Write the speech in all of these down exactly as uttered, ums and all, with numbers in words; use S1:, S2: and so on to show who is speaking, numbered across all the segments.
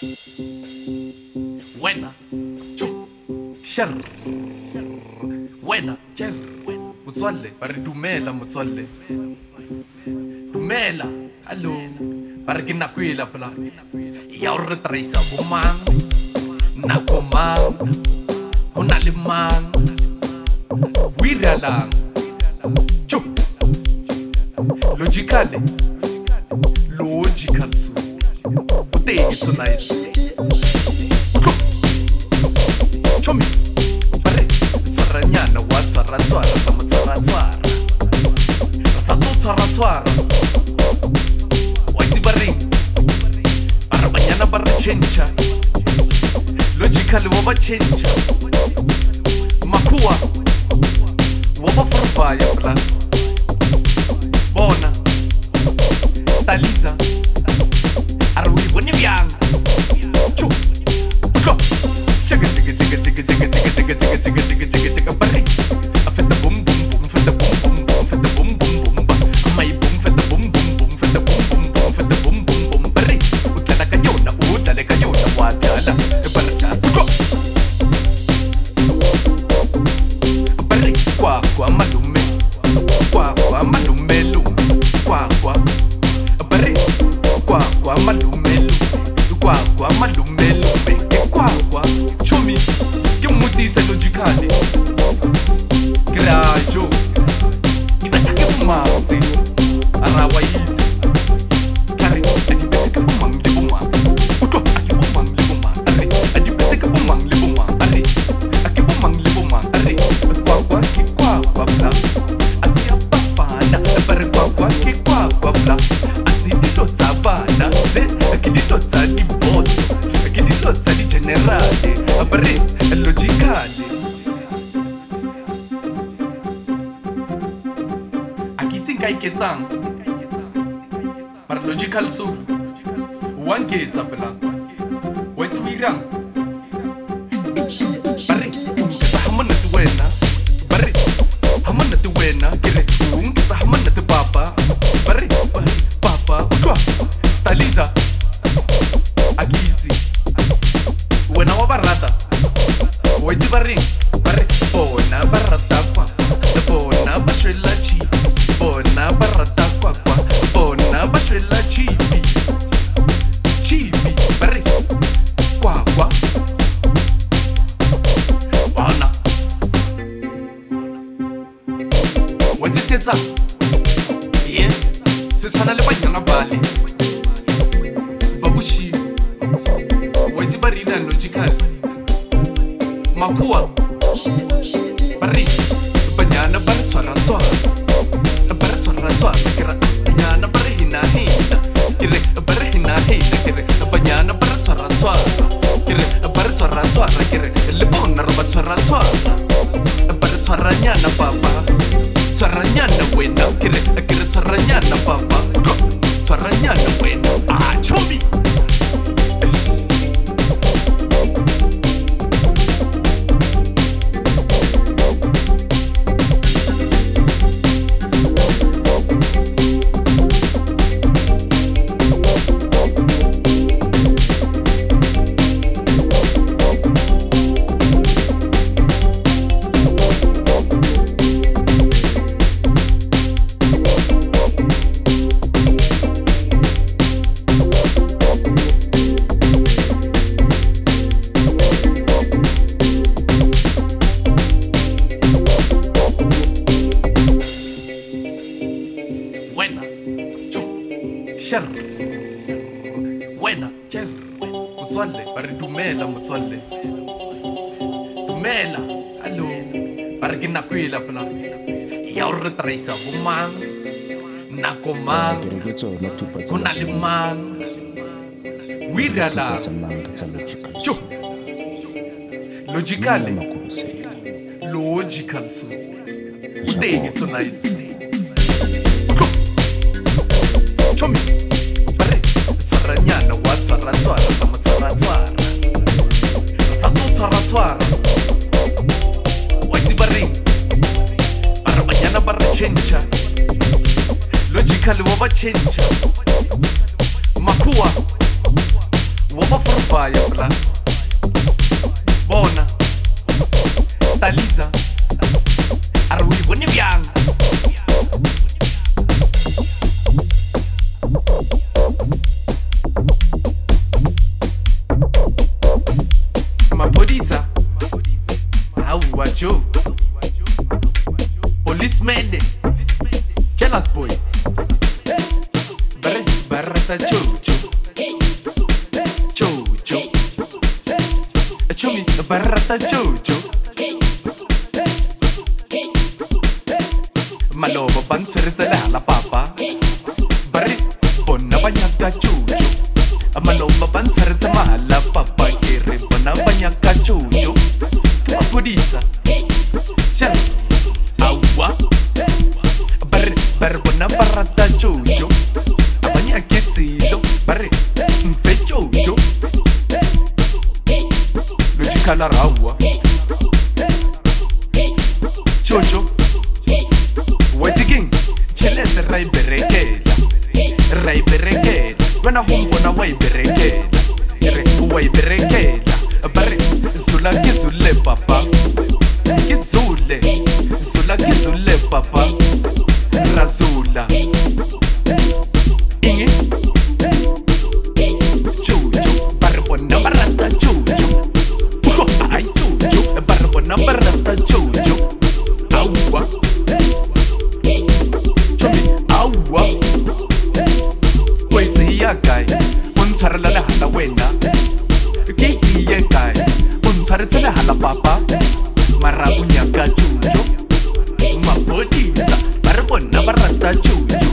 S1: Wena, chu, shar, wena, cher, motswalle, ba re dumela motswalle. Dumela, hallo, ba re ke nako e la pela ya o re traisa bo mang, nako mang, ho na le mang, o iralang, chu, logically, logical so, o teng tonight. Chomi, bare, tswaranyana wa tswara tswara ba mo tswara tswara. Ra sa tlo tswara tswara. Wa itse bareng. Bara banyana ba re change. Logically wa ba change. Makhuwa wa ba forfaya bla. Bona. Staliza. Arwi bone byang. Chu. Go. Chicka chicka chicka chicka chicka chicka chicka chicka chicka chicka chicka chicka barring. I fit the boom boom boom, fit the boom boom boom, fit the boom boom boom. I might boom, fit the boom boom boom, fit the boom boom boom, fit the boom boom boom. Barring. Utala kanyona, utala kanyona, watala. Barta. Go. Barring. Kwa kwa malume, kwa kwa malume lume, kwa kwa. Barring. Kwa kwa malume lume, kwa kwa malume lume. Kwa kwa. Show me, ke mmotsisa logically. Ke rajo. Ke batla ke bommatse. Ara wa itse. Kare, a di betse ke bomang le bomang. Utlwa, a ke bomang le bomang. Are, a di betse ke bomang le bomang. Are, a ke bomang le bomang. Are, kwa kwa ke kwa kwa bla. A se a bafana, bare kwa kwa ke kwa kwa bla. A se dilo tsa bana, tse ke dilo tsa di boss. Ke dilo tsa di generale. Bare logically. A ke itse nka iketsang. Bare logical so. Wa nketsa fela. Wa itse o irang. Bare o nketsa ha monate wena. Bare ha monate wena. Ke re o nketsa ha monate papa. Bare papa utlwa. Staliza. A ke itse. Wena wa barata. Wa itse bareng. Bare bona barata kwa. Bona ba shwela chi. Bona barata kwa kwa. Bona ba shwela chibi. Chibi. Bare kwa kwa. Bona. Wa itse setsa. Yeah. Se tshwana le banyana bale. Ba bushi. Wa itse ba rila logical. Makhuwa. Barri. Banyana ba re tshwara tshwara. Ba re tshwara tshwara. Ke ra banyana ba re hina hina. Ke re ba re hina hina. Ke re banyana ba re tshwara tshwara. Ke re ba re tshwara tshwara. Ke re le bona re ba tshwara tshwara. Ba re tshwaranyana papa. Tshwaranyana wena. Ke re ke re tshwaranyana papa. Tshwaranyana wena. Ah, chobi. Shar, wena, cher, motswalle, ba re dumela motswalle. Dumela, hallo, ba re ke nako e la pela ya o re traisa bo mang, nako mang, ho na le mang, o iralang. Chu, logically, logical so, o teng tonight. Chomi, bare, tswaranyana wa tswara tswara ba mo tswara tswara. Ra sa tlo tswara tswara. Wa itse bareng. Bara banyana ba re change. Logically wa ba change. Makhuwa wa ba forfaya bla bona Staliza Arwi bone bjang Mapodisa Awa Joe Policemen Jealous boys Barre Barrata Jojo Jojo Chumi Barrata Jojo Maloba Bansurizela la papa Barre Bona Banyaka Jojo Maloba Bansurizela la papa Kere Bona Banyaka Jojo Mapodisa Shall Awa Barre Barre Bona Barrata Jojo Abanyake Silo Barre Mfe Jojo Logicala Rawa Jojo What's king Chilete Rai Berekela Rai Berekela When I home when I way Berekela Way Berekela Barre Zula Kizule Papa Kizule Zula Kizule Papa Razula Inge Jojo Barre Bona Barata Jojo Ay Jojo Barre Bona Barata Jojo Awa Chomi Awa Kwezi ya guy Untara la hala wena Kezi ya guy Untara tsela hala papa Marabu nyaka Jojo Mapodisa Barre Bona Barata Jojo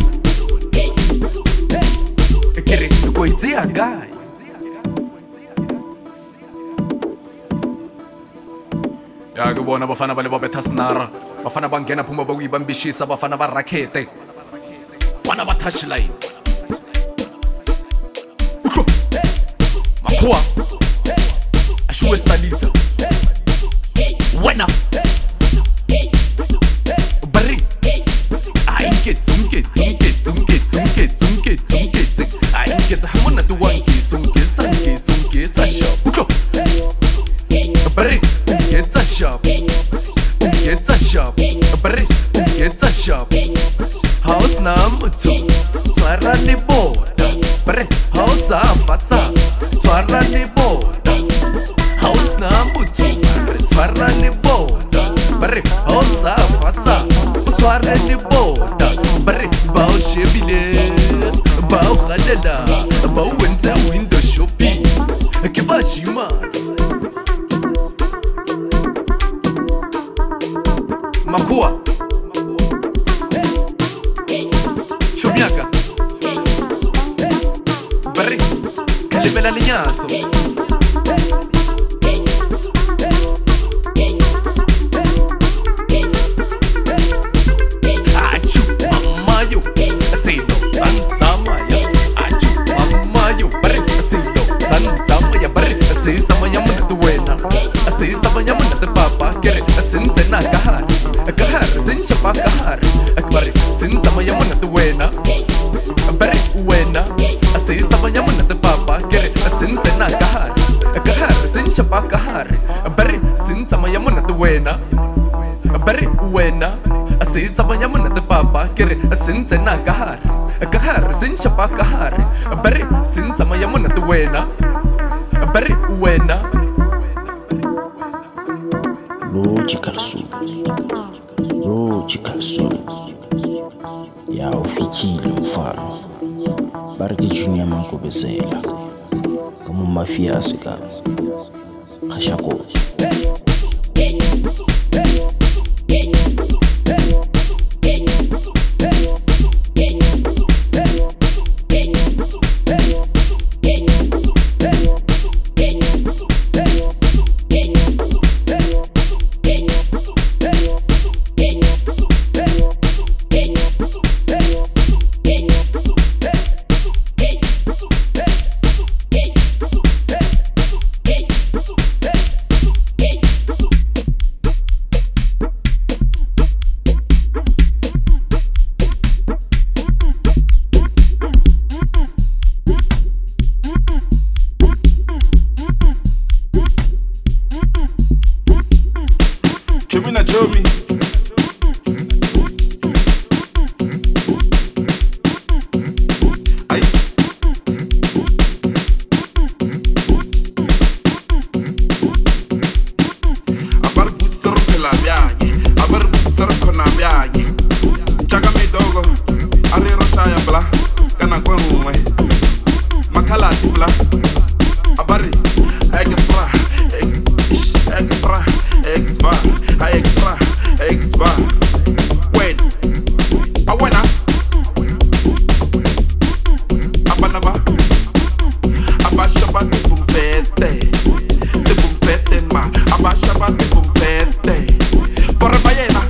S1: Kere kwezi ya guy Ya ke bona bafana ba le ba betha snara bafana ba ngena phuma ba kuibambishisa bafana ba rakete bafana ba touchline Makua Ashuwe Staliza Wena Barri Ainke zunke zunke zunke zunke zunke zunke zunke Ainke zahamuna tuwanke zunke zunke zunke zasha Barri Get a shop, get a shop, Barry, get a shop. House number two, Twara ni boda, Barry, house afasa, Twara ni boda. House number two, Twara ni boda, Barry, house afasa, Twara ni boda, Barry, bao shebile, bao khalela, bao winter window shopping, Kibashima. Makua Shomiaka Barri Calibella Lignazzo Achu Mamayo Silo Santa Maya Achu Mamayo Barri Silo Santa Maya Barri Silo Maya Manatuena Silo Maya Manatapapa Kere Since Nakahar Kahar, sincha pa kahar Akbari, sincha maya mana tu wena Bari, wena Sincha maya mana tu papa Kere, sincha na kahar Kahar, sincha pa kahar Bari, sincha maya mana tu wena Bari, wena Sincha maya mana tu papa Kere, sincha na kahar Kahar, sincha pa kahar Bari, sincha maya mana tu wena Bari, wena
S2: Logical Soul Logical Soul Ya ufikile mfano Barke Junior Manko Bezela Kama mafia asika Khashako
S1: Chomi. Ay. Abar busar pela bianye, abar busar kona bianye. Chaga mi dogo, ari roshaya bla, kana kwenwe. Makala tibla, abari, egfra, egfra, exva, exfra, exva. Wait, awena, abanaba, abashaba tibumfete, tibumfete ma, abashaba tibumfete. Por bayena,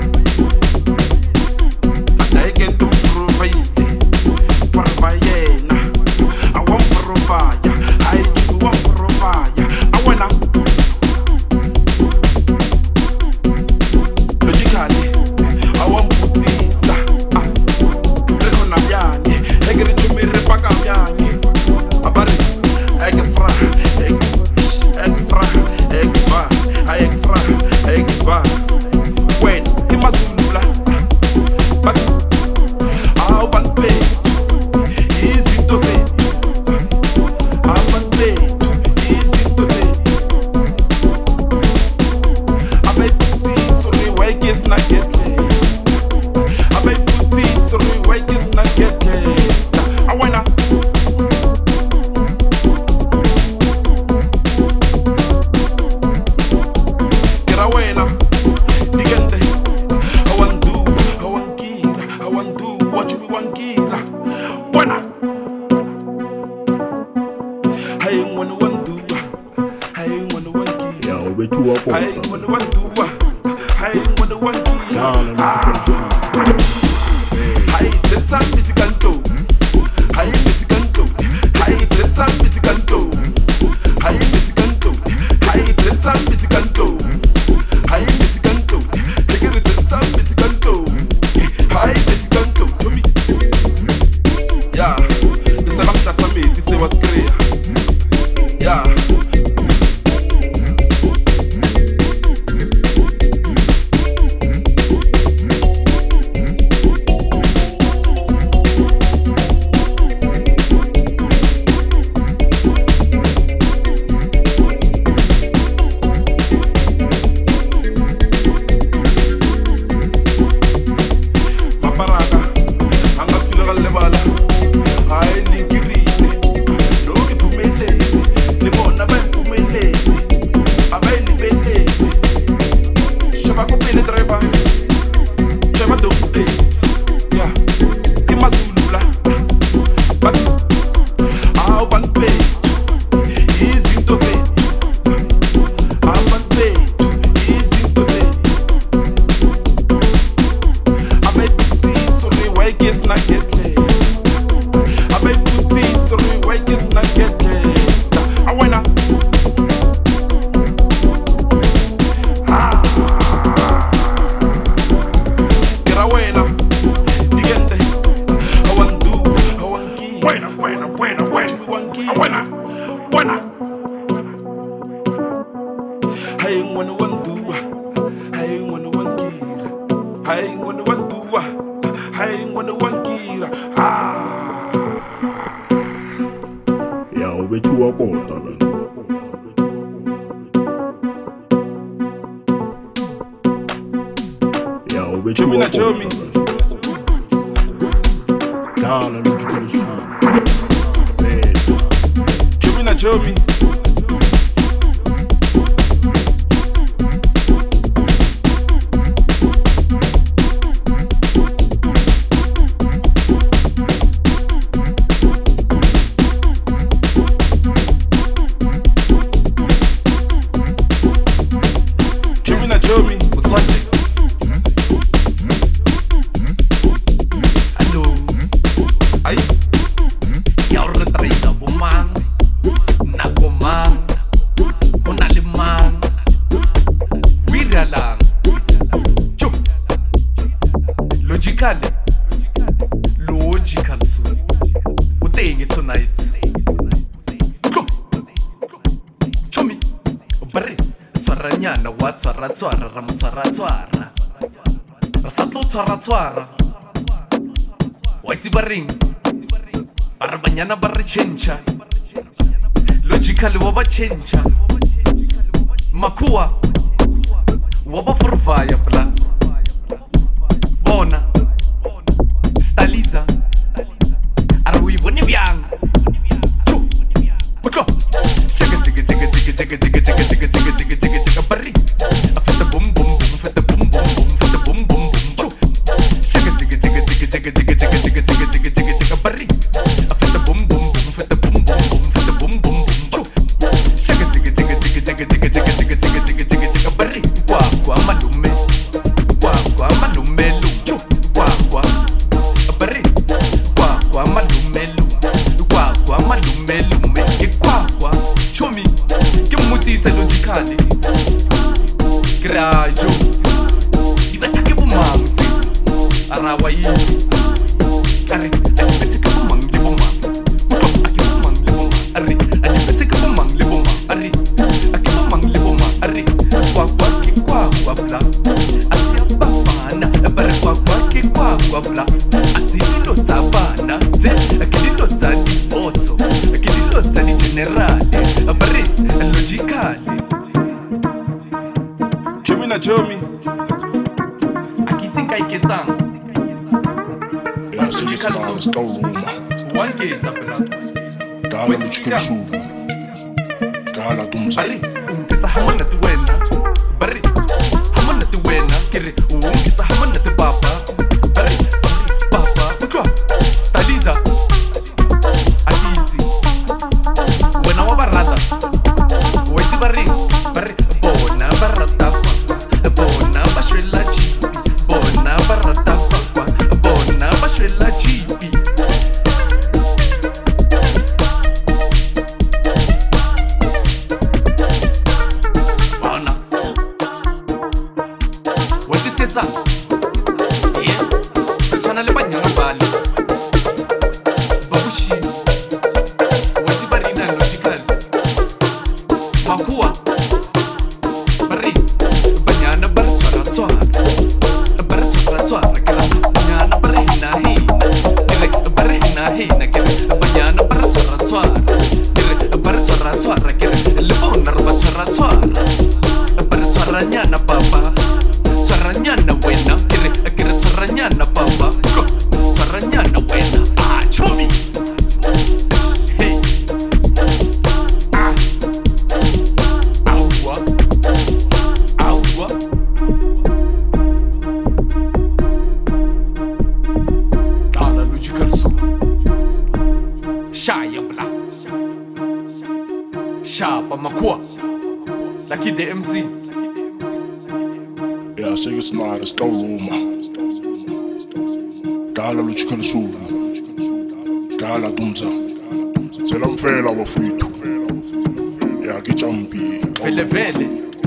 S1: atake tu fruvaite, por bayena. I want for fire, I do want for fire. I wanna logically, I want put this. Ah, recona biani, egre to me repaga biani. Abari, egg fra, egg, egg fra, egg spa, egg fra, egg spa. When he must lula, but I want play. Easy to say. It's not get it. I may put this so we wake it's not get it. I wanna get away now. Digante. I want do, I want kira, I want do what you want kira. Wanna I ain't wanna want do. I ain't wanna want kira.
S3: Yeah, we too up.
S1: I ain't wanna want do. I ain't wanna want you. I the time it's canto. I it's canto. I the time it's canto. I it's canto. I the time it's canto. I it's canto. Take it the time it's canto. I it's canto. To me. Yeah. It's a matter for me to say what's clear. Yeah. It's not get it. I may put this so we wake it's not get it. I wanna ah get away now. Digante. I want do, I want key. Buena, buena, buena, buena. I want key. Buena, buena. I ain't wanna want do. I ain't wanna want key. I ain't wanna want do. I ain't wanna want kira. Ah.
S3: Yeah, we too up. Yeah, we too up.
S1: Show me.
S3: Darling, look at this.
S1: Show me, show me. Show me what's like it. Hello. Ay. Y ahora traes a bumang. Na tshwaranyana wa tshwara-tshwara ra mo tshwara-tshwara re sa tlo tshwara-tshwara wa itse ba reng ba re banyana ba re tšhentšha logical wa ba tšhentšha makhuwa wa ba forvaya pla bona staliza are o e bone bjang tšo potlo shaka jika jika jika jika jika jika jika jika jika jika jika bari afeta bum bum bum feta bum bum bum feta bum bum bum tšo shaka jika jika jika jika jika jika jika jika jika jika jika bari afeta bum bum bum feta bum bum bum feta bum bum bum tšo shaka jika jika jika jika jika jika jika jika jika jika jika bari kwa kwa malume kwa kwa malume lu tšo kwa kwa bari kwa kwa malume lu kwa kwa malume lume ke kwa kwa chomi ke mmotsisa logically ke rajo ibetha ke bomamtse ara wa itse are a ibetha ke bomang le bomang utlo a ke bomang le bomang are a ibetha ke bomang le bomang are a ke bomang le bomang are kwa kwa ke kwa kwa bla asia bafana bare kwa kwa ke kwa kwa bla asilo tsa bana ze ke dilo tsa diboso ke dilo tsa di generale bare logically
S3: Chomi na chomi
S1: akitse nka iketsang
S3: ya logical soul
S1: wa nketsa pela
S3: dala logical soul dala tumsa
S1: bare unketsa hamana te wena bare hamana te wena kere unketsa hamana te papa bare papa utwa staliza akitse wena wa barata wa itse bare bare bona barata bona bashwela chipi bona barata papa bona bashwela chipi bona wa itse setsa ye se tshwana le banyana bale ba bushini wa itse ba rena logical makhuwa bari banyana ba re tshwara-tshwara ba re tshwara-tshwara ke ra banyana ba re hina-hina ke re ba re hina-hina ke re banyana ba re tshwara-tshwara ke re ba re tshwara-tshwara ke re le bona re ba tshwara-tshwara ba re tshwaranyana papa tshwaranyana wena ke re ke re tshwaranyana papa tshwaranyana wena ah chomi hey ah awa awa dala logical soul shaya bla shapa makhuwa lucky the M C
S3: ya seyismara stawuma dala logical soul dala tumsa tsela mfela wafuthu ya ke champi
S1: vele vele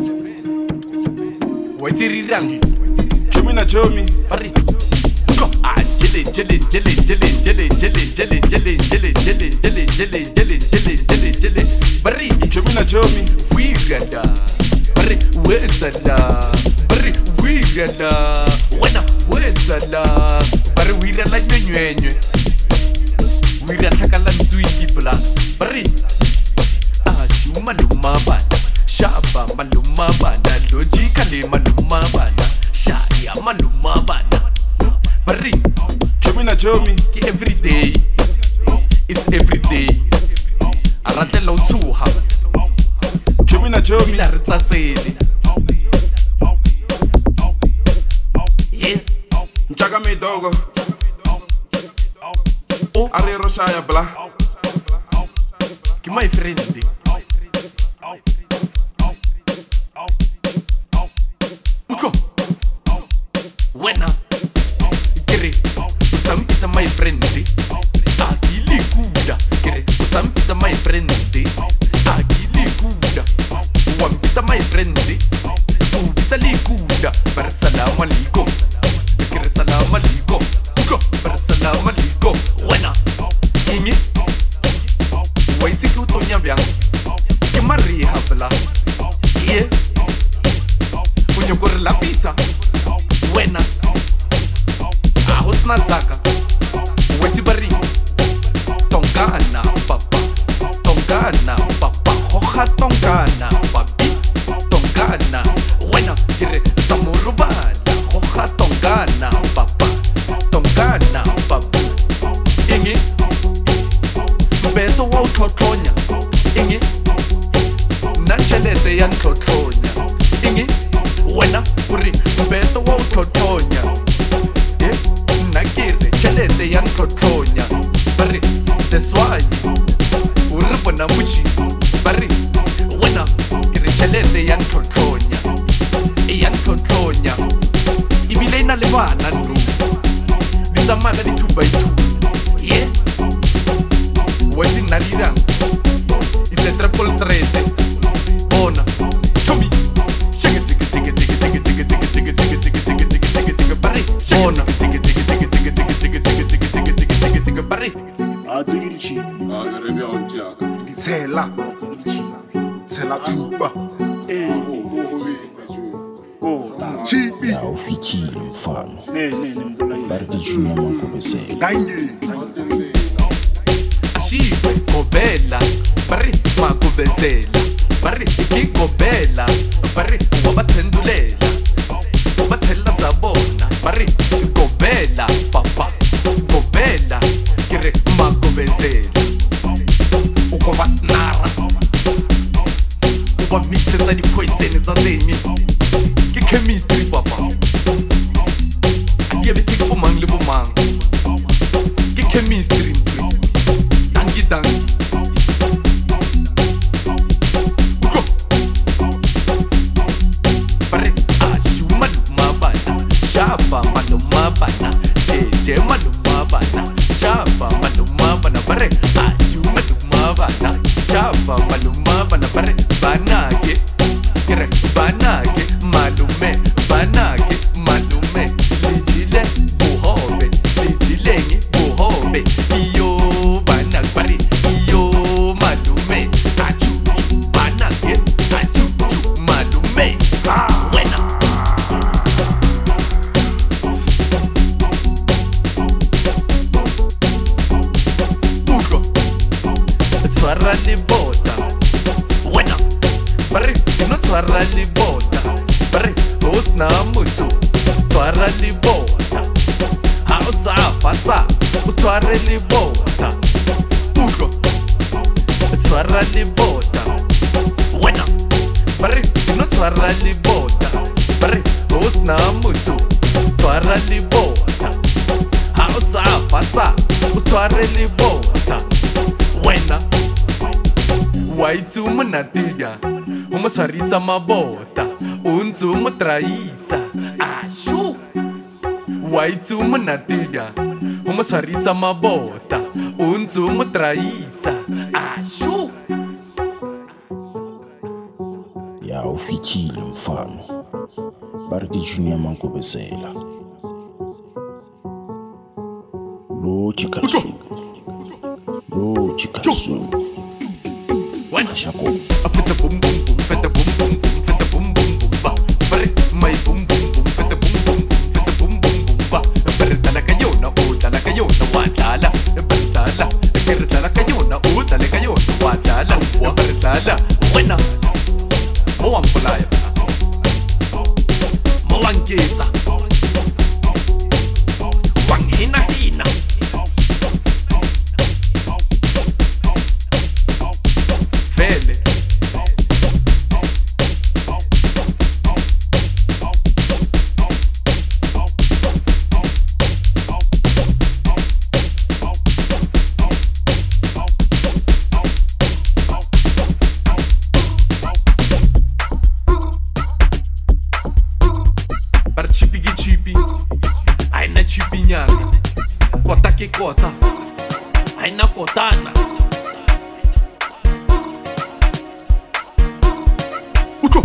S1: wa tsirirang
S3: chomi na chomi
S1: bari go ah jele jele jele jele jele jele jele jele jele jele jele jele jele jele jele jele bari
S3: chomi na chomi
S1: wigada bari wetsala bari wigada wena wetsala bari wira la nyonywenye wira thakala ntswiki pla bari ashu maluma bana shaba maluma bana logically maluma bana shaya maluma bana bari
S3: chomi na chomi
S1: ki everyday is everyday aratlela o tshuha
S3: chomi na chomi
S1: ila re tsatsele yeah
S3: nchaka midogo
S1: oh
S3: ari roshaya bla
S1: ki my friend uko wena kere usampitsa my friend akili kuda kere usampitsa my friend akili kuda wampitsa my friend ubitsa likuda bar salam alaikum kere salam alaikum uko bar salam alaikum wena ingi waitsi ke utonya byang ke mariha bla yeah Hoja tongana, papi, tongana. Wena, kire, zamurubala. Hoja tongana, papa, tongana, papi. Ingi, beto wa utlotlonya. Ingi, nachelete ya ntlotlonya. Ingi, wena, kuri, beto wa utlotlonya. Eh, nakire, chelete ya ntlotlonya. Bari, deswai. Urubona mushi bari wena kire chelete ya ntlotlonya ya ntlotlonya ibile ina le bana ndu ditsamaka di two by two yeah what's in narira is a triple threat bona chomi shake it shake it shake it shake it shake it shake it shake it shake it shake it shake it shake it shake it bari bona shake it shake it shake it shake it shake it shake it shake it shake it shake it shake it bari
S4: Adigirichi.
S3: Ah, rebe onja.
S4: Tela. Tela tuba. Eh. Oh, chibi.
S2: Ya ufikile mfano.
S4: Ne ne ne mdola.
S2: Baraka Junior Mankobezela.
S4: Ganye.
S1: Ashikwe kobela bari makubezela bari ikikobela bari wabathendulela wabathela zabona bari kobela papa kobela kire makubezela ukoba snara uba mixetsa di poison tsa teng ke chemistry papa a ke bomang le bomang ke chemistry dangi dangi uko bare ashuma lumabana shaba malumabana jeje malumabana shaba malumabana bare ashuma lumabana shaba malumabana bare banake kire banake malume banake malume lijile buhobe lijilengi buhobe iyo banak bari iyo malume achu banake achu malume wena uko tswara libota wena bari ino tswara libota bari usna mutu tswara libota ha utsafa sa utsware libota uko tswara libota wena bari ino tswara libota bari usna mutu tswara libota ha utsafa sa utsware libota wena waitsumu natiga umuswarisa mabota unzumu traisa ashu waitsumu natiga umuswarisa mabota unzumu traisa ashu
S2: Ya ufikile mfano. Baraka Junior Mankobezela. Lo chikasu. Lo chikasu.
S1: wena
S2: Shako.
S1: afeta bum bum bum feta bum bum bum feta bum bum bum ba bare mai bum bum bum feta bum bum bum feta bum bum bum ba bare tala kayona o tala kayona wa tala bare tala bare tala kayona o tala kayona wa tala wa bare tala wena mo wampolaya mo wanketsa wanghina hina vele para chipi que chipi ai na chipinyana kota que kota ai na kotana uko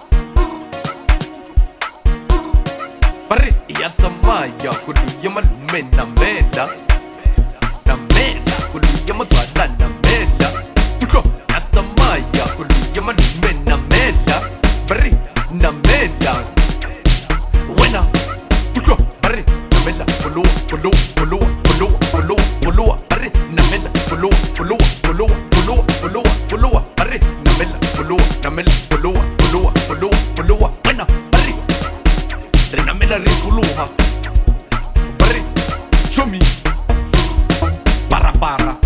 S1: bare ya tsamaya kuluya malume na mela na mela kuluya matswala na mela uko ya tsamaya kuluya malume na mela bare na mela wena uko bare na mela polo polo polo polo polo polo bare na mela polo polo polo polo polo polo bare na mela followa namela followa followa followa followa wena bari re namela re followa bari show me para para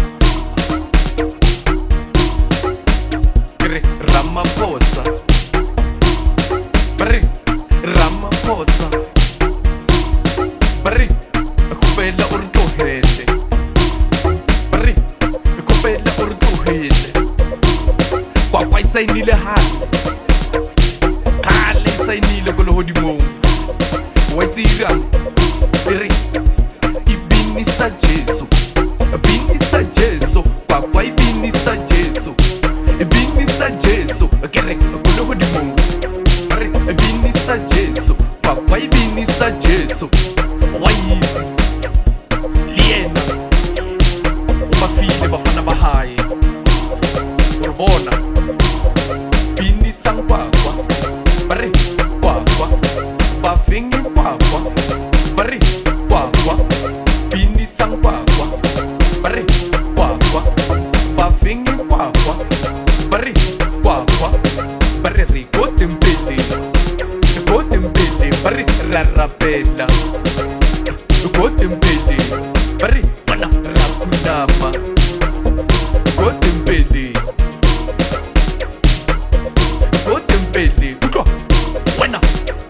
S1: Kere Ramaphosa Bari Ramaphosa Bari Kupela urtuhele Bari Kupela urtuhele Kwa kwa isainile hale Kale isainile kolo hodimo Waitira Bari Ibinisa Jesu Ibinisa Jesu Kwa kwa ibinisa Jesu Ibinisa Jesu Kere kolo hodimo Bari Ibinisa Jesu Kwa kwa ibinisa Jesu Wayizi Liena Umafile bafana bahaye Urbona Binisa nkwakwa Bari kwakwa Bafingi kwakwa Bari kwakwa Binisa nkwakwa Bari kwakwa Bafingi kwakwa Bari kwakwa Bari rikote mpele Rikote mpele Bari rarapela Rikote mpele Bari wana rakunama Rikote mpele Rikote mpele Kutwa wana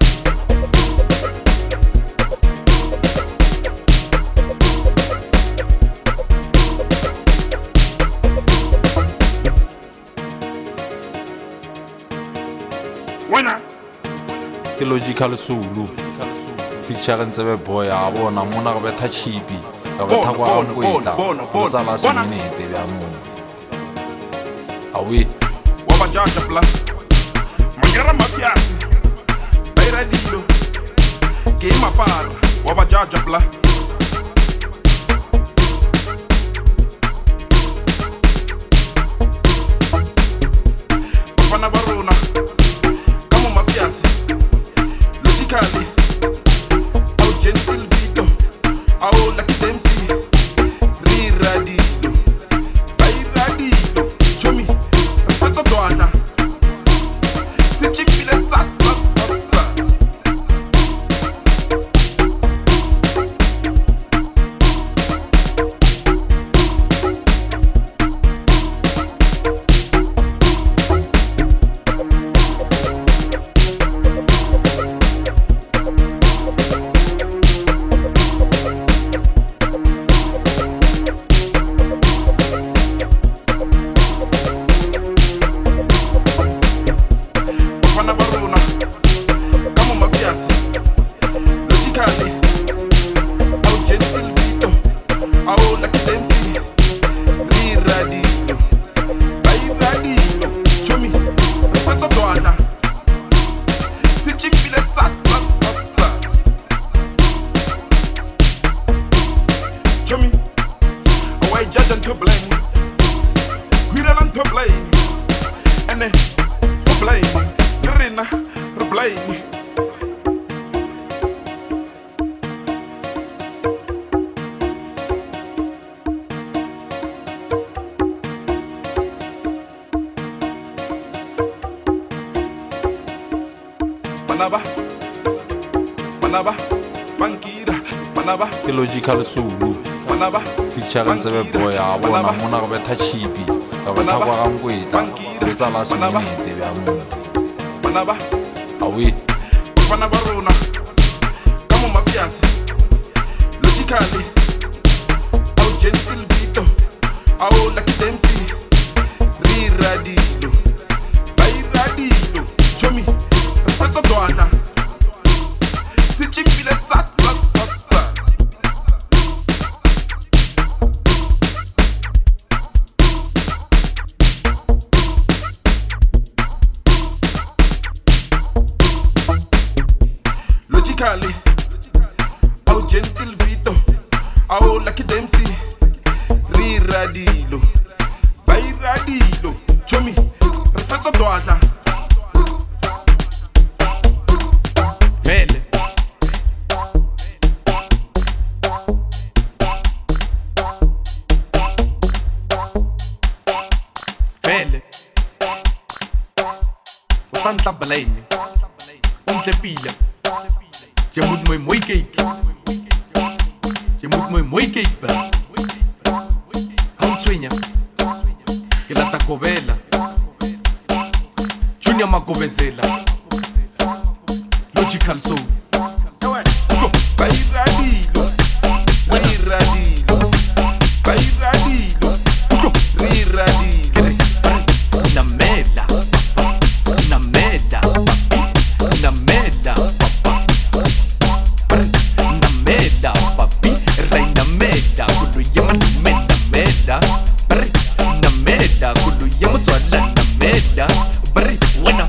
S3: Wena
S5: Ke Logical Zulu featuring Tsebe Boy a bona mona go betha chipi go betha kwa
S3: Bona,
S5: nkwetla
S3: bona, bona,
S5: go tsala
S3: bona.
S5: seminete bya mona awe
S3: wabajaja bla mangera mafiasi bayira dilo ke mapala wabajaja bla bafana barona kamo mafiasi logically au gentle vito au lucky dempsey riradilo bayradilo chomi Pesa doana Sichipile sat sat sat sat Bafana barona Kamo mafiasi Logically Au gentle vito Au lucky dempsey Riradilo Bayradilo Chomi Pesa doana Sichipile sat sat sat sat Chomi Awai judge and to blame Huirelan to blame Ene to blame Rina to blame Manaba Manaba Bankira Manaba
S5: ke Logical Zulu
S3: Manaba
S5: featuring Tsebe Boy a bona mona go betha chipi go betha kwa nkwetla go tsala seminete bya mona
S3: Manaba
S5: awe
S3: Bafana barona Kamo mafiasi Logically Au gentle vito Au lucky dempsey Riradilo Bayradilo Chomi Pesa doana Sichipile sat sat sat sat Logically Au gentle vito Au lucky dempsey Riradilo Bayradilo Chomi Pesa doana
S1: Vele Vele Santa Balaine Ontle pila Je moet mooi mooi kijken Je moet mooi mooi kijken Hou sueña Que la tacovela Junior Magovezela Logical Soul
S3: Bairadilo, riradilo, bairadilo, riradilo.
S1: Namela, namela, papi, namela, papa. Namela, papi, reina mela, kulu yama namela, mela. Namela, kulu yama swala namela. Bari, wena.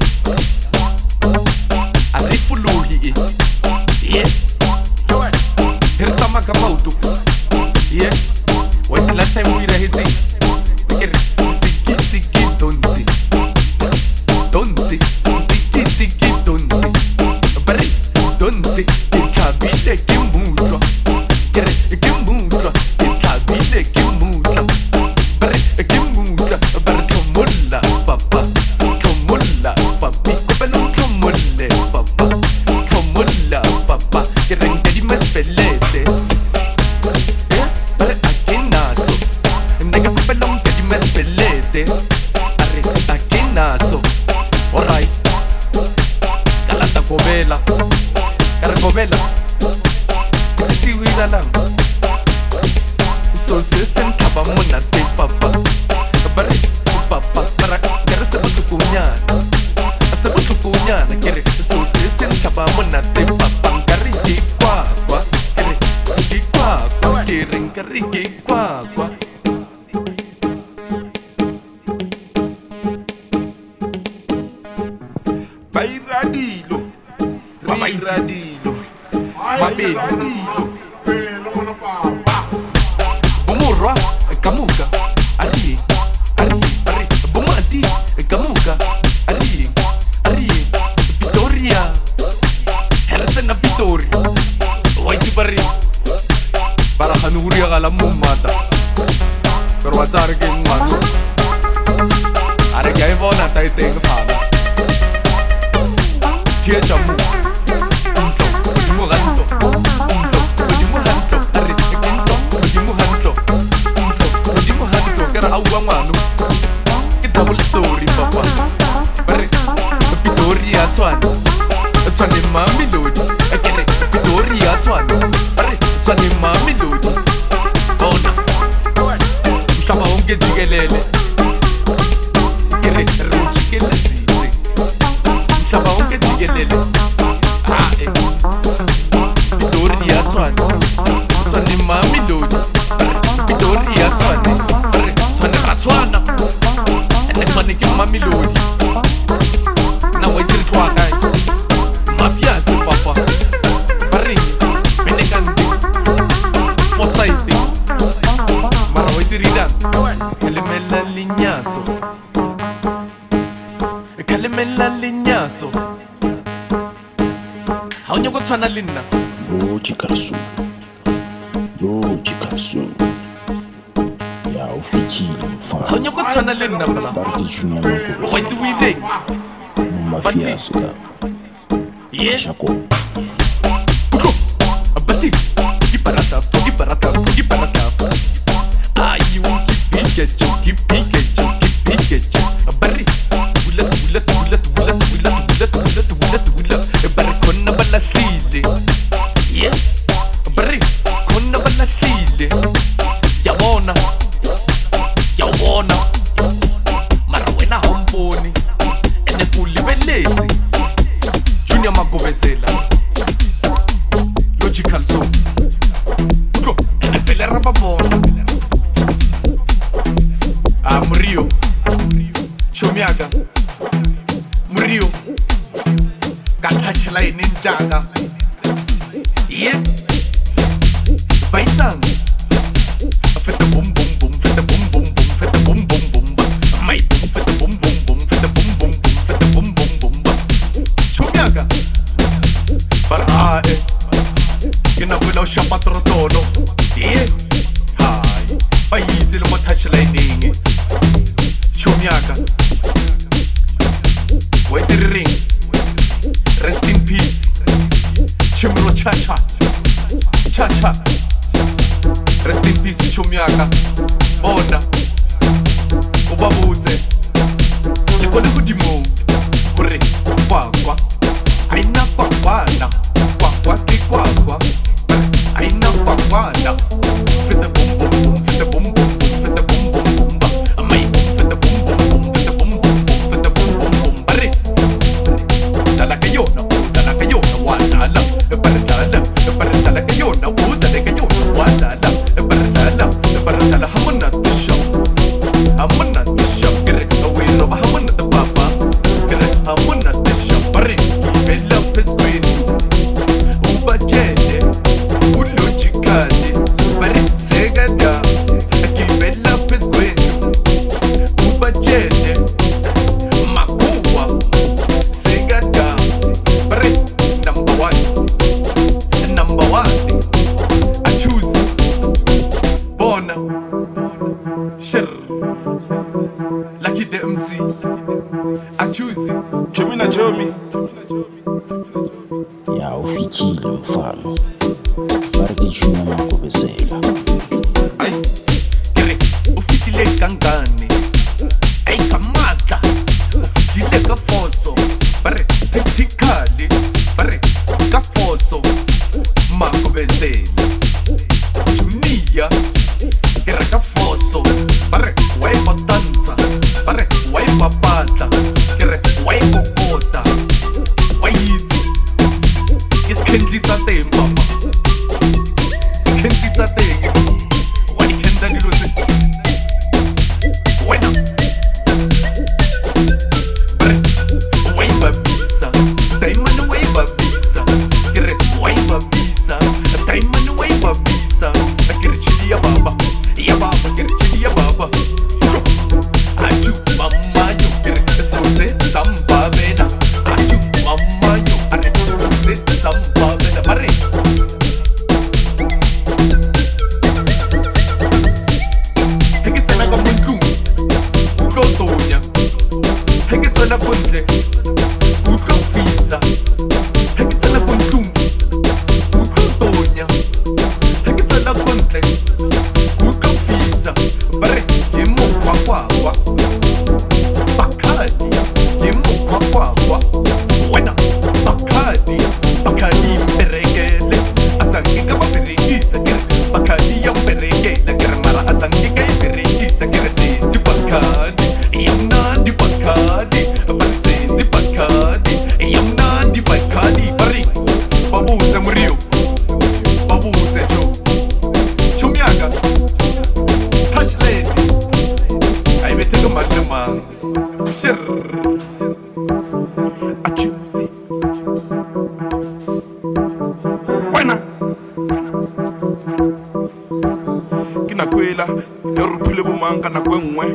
S1: Arifuluhi, yeah. Here's a magamautu, yeah. What's the last time we were hitting? Tiki tiki donzi, donzi, tiki tiki donzi, bari donzi, ikabile kimutwa, kere kimutwa, ikabile kimutwa, bari kimutwa, bari kumulla papa, kumulla papi, kopelo kumulle papa, kumulla papa, kere ngedi mespelete, yeah, bari akinaso, nega kopelo ngedi mespelete, arre akinaso, alright, kalata kovela, kara kovela, iti siwila lang, so sesen kaba muna te papa, bari papa, para kere sebutu kunyana, sebutu kunyana, kere so sesen kaba muna te papa, kari kikwa kwa, kere kikwa kwa, kere kari kikwa kwa.
S3: Bairadilo, riradilo,
S1: Mabedi.
S3: bairadilo.
S1: Bumurwa, kamuka, ari, ari, ari, bumadi, kamuka, ari, ari, Pitoria, Hersena Pitori, White Barri, para Hanuria Galamumata, pero Wazar King Matu, Aragay Vona Taiteng Fada, Tia Jamu, Unto, Muranto, Unto, Muranto, Ari, Kinto, Muranto, Unto, Muranto, Kara Awamanu, double story, papa, Ari, Pitoria Twan, Twan Mami Lodi, Akere, Pitoria Twan, Ari, Twan Mami Lodi, Bona, Shama Unge Jigelele, Kere, Ruchikele Zite, Shama Unge Jigelele, Ah, eh, Pitoria Twan, Twan Mami Lodi, Pitoria Twan, Ari, Twan Ratswana, and this one is Mami Lodi. Now I tell Twakai, Mafia, papa, Barry, Benegandi, Forsyth, Marawizirida, Calimella Lignato, Calimella Lignato. How you got to Lina?
S2: Logical Soul. Logical Soul. Ya ufikile
S1: How
S2: mfano.
S1: you got to Lina?
S2: Barke Junior Manko
S1: Wait till we ring.
S2: Mafia sika.
S1: Yeah.
S2: Shako.
S1: Abati, Gibarata, Gibarata, Gibarata. Ah, you keep Pikachu, keep Pikachu, keep Pikachu. A berry. Willa, willa, willa, willa, willa, willa, willa, willa, willa. A berry konna balla sile. Yeah. A berry konna balla sile. Ya bona. Ya bona. Marawena homponi. Ene puli belezi. Junior Magovezela. Logical Soul. Go. Ene fele rababona. Ah, Murio. Chomiaga. Murio. Katachla ninjaga. Yeah. Baisang. Feta boom boom boom. Feta boom boom boom. Feta boom boom boom. My boom. Feta boom boom boom. Feta boom boom boom. Feta boom boom boom. Chomiaga. Para eh. Kina wila ushamatro tono. Yeah. Hi. Bayizi lo matachla iningi. Chomiaga. Wait till the ring. Chumyaka bona o ba botse le go le godimo gore kwakwa aina kwakwana kwakwa ke kwakwa aina kwakwana fete bum bum bum fete bum bum bum fete bum bum bum ba amai fete bum bum bum fete bum bum bum fete bum bum bum bare dala que yo no dala que yo no wana la bare dala bare dala que yo no dala que yo no wana la bare dala bare dala hamna the show hamna the show kere we no hamna the papa kere hamna the show bare bella pesquet uba jene ulogicale bare segada ki bella pesquet uba jene makuwa segada bare number one number one I choose bona shir lucky the M C I choose
S3: Chomi na chomi.
S2: Ya ufikile mfano. Barke Junior Makobesela.
S3: Ay,
S1: kere ufikile kangani ay kamata ufikile ka foso bare tactically bare ka foso Makobesela Junior kere ka foso bare wai patanza bare wai papata kere wai kokota wai yizi iskhendlisa temba iskhendlisa tenge wani khenda ngilose wena bare wai babisa diamond wai babisa kere wai babisa diamond wai babisa kere chili ya baba ya baba kere chili ya baba aju mama yo kere so se samba vena aju mama yo are so se samba vena bare heketsena ka montlung utlwa tonya heketsena kontle utlwa fisa heketsena kontlung utlwa tonya heketsena kontle utlwa fisa bare ke mokgwa kwakwa bakadi ke mokgwa kwakwa wena bakadi bakadi mberekele azange ka baberekisa kere bakadi ya mberekele kere mara azange ka iberekisa kere senzi bakadi yamnandi bakadi basenzi bakadi yamnandi bakadi bari babuze muriyo babuze jo chumyaka touchland ay betega malama shir
S3: I choose. Wena. Kina kwela, ya rupile bumanga na kwenwe.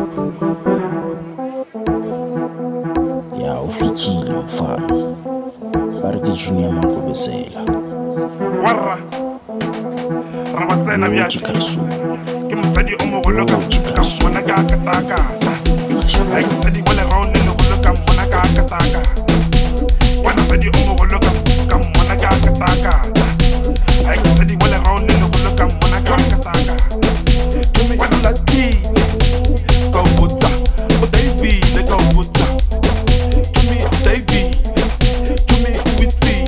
S2: Ya ufikile mfano. Barke Junior Makobesela.
S3: Warra. Rabatsena bya
S2: Logical soul.
S3: ke mosadi o mogolo ka ka mona ka kataka. Ay mosadi wala raone le go ka mona ka kataka. Wana mosadi o mogolo ka ka mona ka kataka. Ay mosadi wala raone le go ka mona ka kataka. Tumi wana lati. Ka botsa, o David ka botsa. Tumi David. Tumi we see.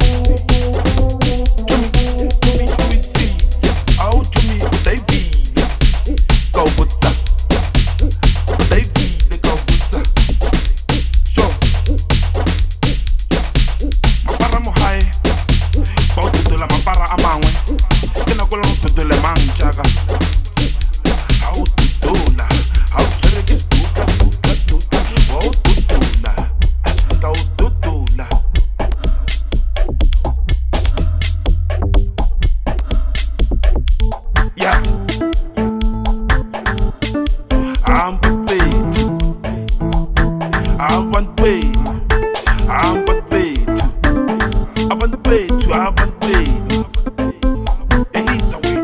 S3: Tumi Tumi we see. Au Tumi David. Ka botsa. David ka botsa. Sure. Mapara mo hai. Ba o tutola mapara a mangwe. Ke na go lo tutola mangjaga. Ha o tutola. Ha o tsere ke spuka spuka tuta. Ba o tutola. Ka o tutola. Yeah. I'm paid. I want paid. I want paid. I want paid. I want paid. And he's away.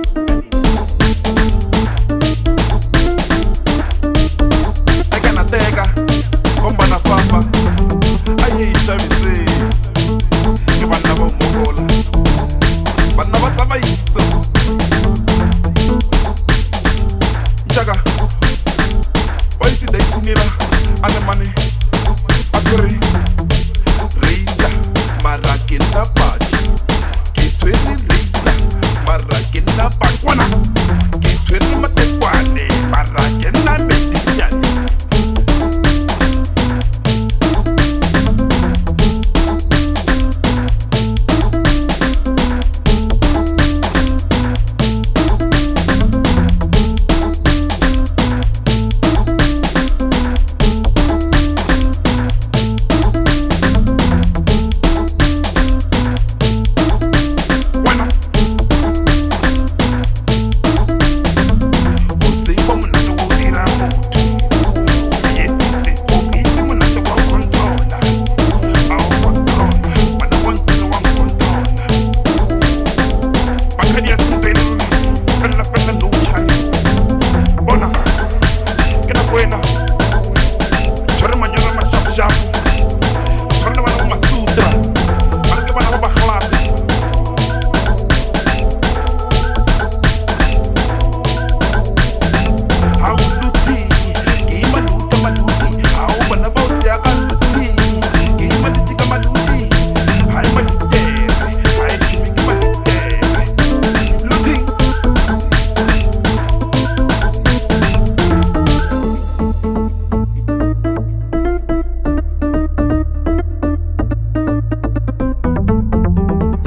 S3: I can't take her. Come on, Famba. I hear you shall be say. You want never move. But now what's up?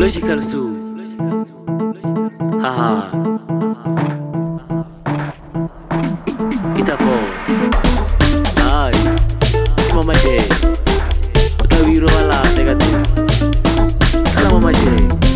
S6: Logical Soul. Haha. Kita Force. Ay. Mama J. Utawiro wala teka tu. Kala Mama J.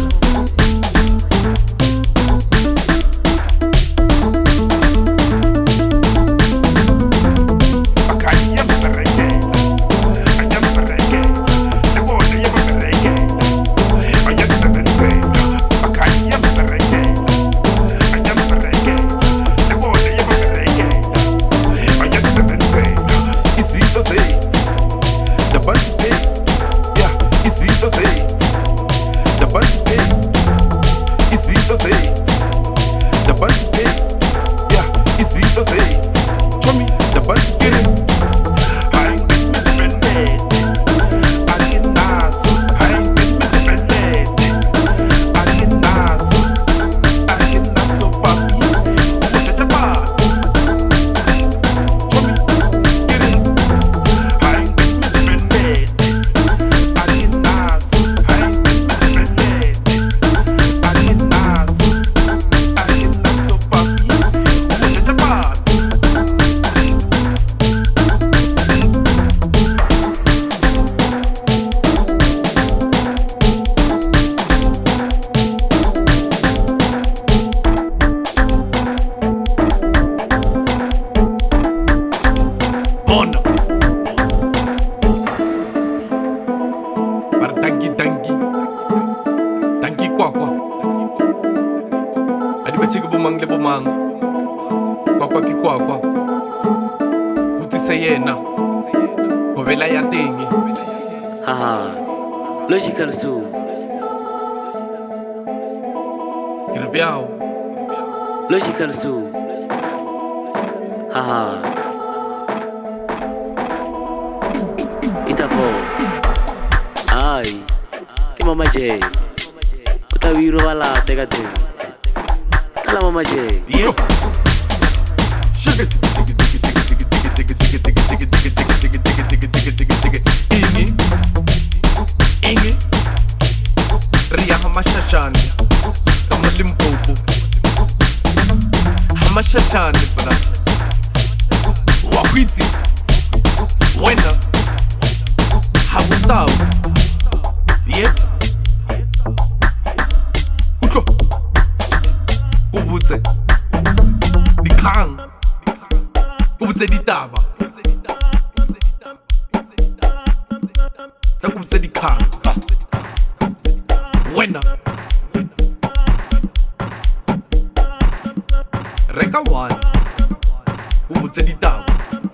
S6: Haha. Logical Soul.
S1: Kirbiao.
S6: Logical Soul. Haha. Kita Force. Ay. Ki Mama J. Utawiro wala teka tu. Kala Mama J.
S1: Yeah. Sugar. Ingi. Ingi. Ria hamashashani. Kama Limpopo. Hamashashani pala. Wahiti. Wena. Hawutau. Yep. Uko. Ubutse. Dikang. Ubutse ditaba. Ubutse dikang. Wena. Reka one. Ubutse ditaba.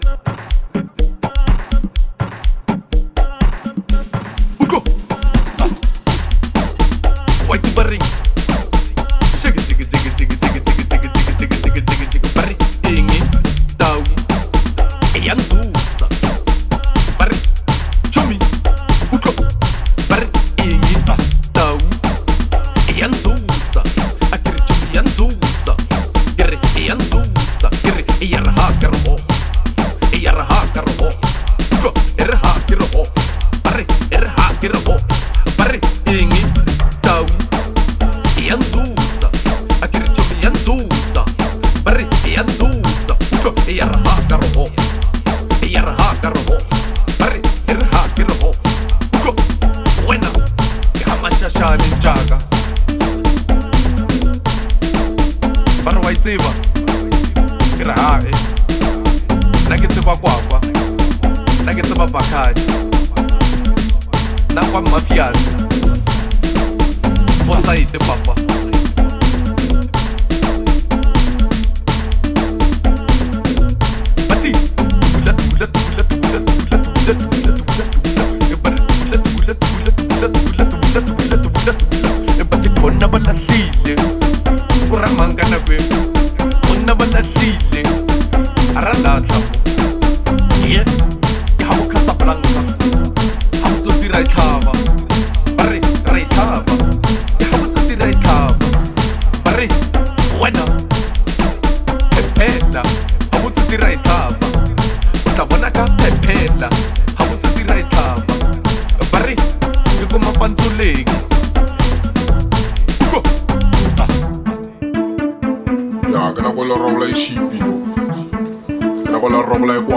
S1: Uko. Whitey Barring. Shigga jigga jigga jigga jigga jigga jigga jigga jigga jigga jigga Barry. Ingi. Tawi. Eyanzusa. Barry. Chumi. Uko. Barry. Ingi. Tawi. Eyanzusa. Akiri chumi yanzusa. Gere eyanzusa. Gere eyaraha karho. Eyaraha karho. Uko. Eraha kirho. Barry. Eraha kirho. Barry. Ingi. Tawi. Eyanzusa. Akiri chumi yanzusa. Barry. Eyanzusa. Uko. Eyaraha karho. Eyaraha karho. Barry. Eraha kirho. Uko. Wena. Hamashashani njaga. Bara waitseba. Irahae. Naketseba kwakwa. Naketseba bakhaji. Nakwa mafiazi. Fosaite papa. Bati. Tula tula tula tula tula tula tula tula tula. Ebari tula tula tula tula tula tula tula tula tula. Ebati kona balahlile. Kuramanga na kwe. Kona balahlile. Aralatla. Yeah. Habu Casablanca. Habu tsotsi ra itlhaba. Bare ra itlhaba. Habu tsotsi ra itlhaba. Bare wena. Pepela. Habu tsotsi ra itlhaba. O tla bona ka pepela. Habu tsotsi ra itlhaba. Bare ke ko mapantsoleng.
S5: ke na go le robola e šipi ke na go le robola e kwa